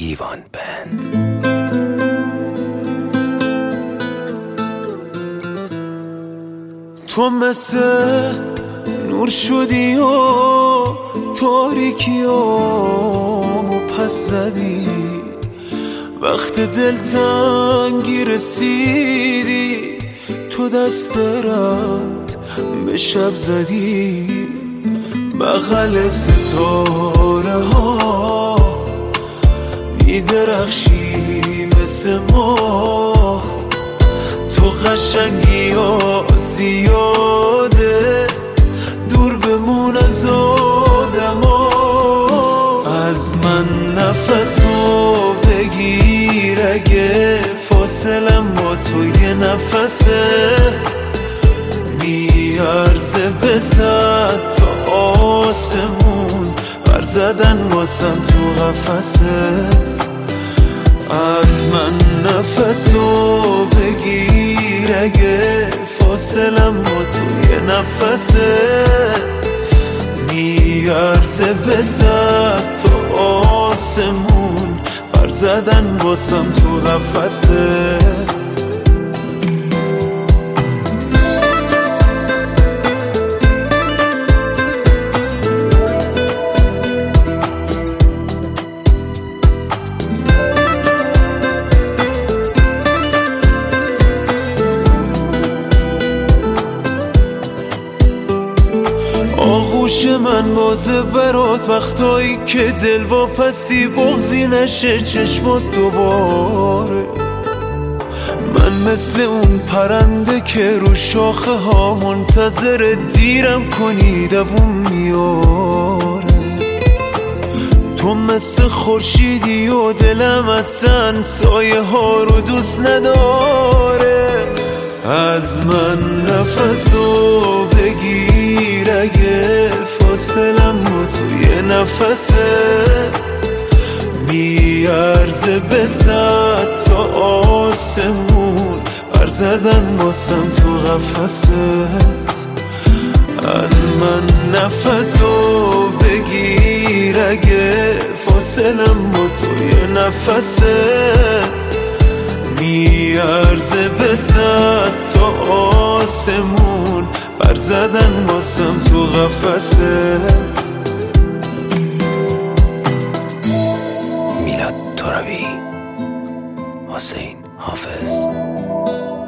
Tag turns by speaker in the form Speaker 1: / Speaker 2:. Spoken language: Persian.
Speaker 1: ایوان بند.
Speaker 2: تو مثل نور شدی و تاریکیامو پس زدی، وقت دلتنگی رسیدی تو دست رد به شب زدی. بغل ستاره ها بیدرخشی مثل ما، تو قشنگیات زیاده دور بمون از آدما. از من نفسو بگیر اگه فاصلم با تو یه نفسه، میارزه بزد تا آسمون بر زدن واسم تو قفست. از من نفسو بگیر اگه فاصلم با تو یه نفسه، میارزه بزد تا آسمون بر زدن واسم تو قفست. آغوش من بازه برات وقتایی که دل واپسی بغضی نشه چشمات دوباره. من مثل اون پرنده که رو شاخه ها منتظر دیرم کنی دووم میاره. تو مثل خورشیدی و دلم اصلا سایه ها رو دوست نداره. از من نفسو بگیر اگه فاصلم با تو یه نفسه، میارزه بزد تا آسمون بر زدن واسم تو قفست. از من نفسو بگیر اگه فاصلم با تو یه نفسه، میارزه بزد تا آسمون بر زدن واسم تو قفست.
Speaker 1: میلاد ترابی، حسین حافظ.